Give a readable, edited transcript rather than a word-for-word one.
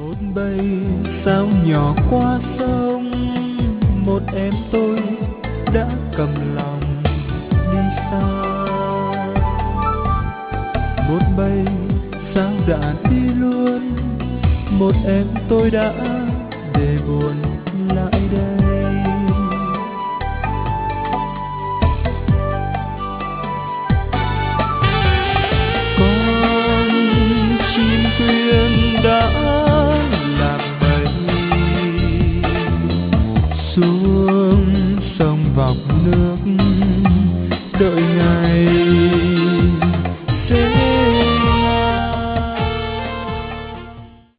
Một bầy sao nhỏ qua sông, một em tôi đã cầm lòng đi xa. Một bầy sao đã đi luôn, một em tôi đã để buồn lại đây. Con chim quyên đã lạc bầy xuống sông vọc nước, đợi ngày